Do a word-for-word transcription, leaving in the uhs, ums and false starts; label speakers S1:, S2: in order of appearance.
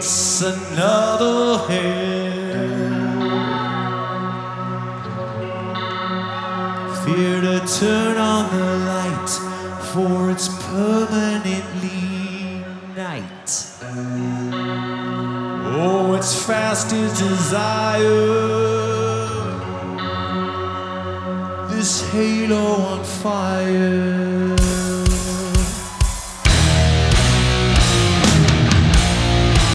S1: waits another hell. Fear to turn on the light, for it's permanently night. Oh, it's fast as desire, this halo on fire.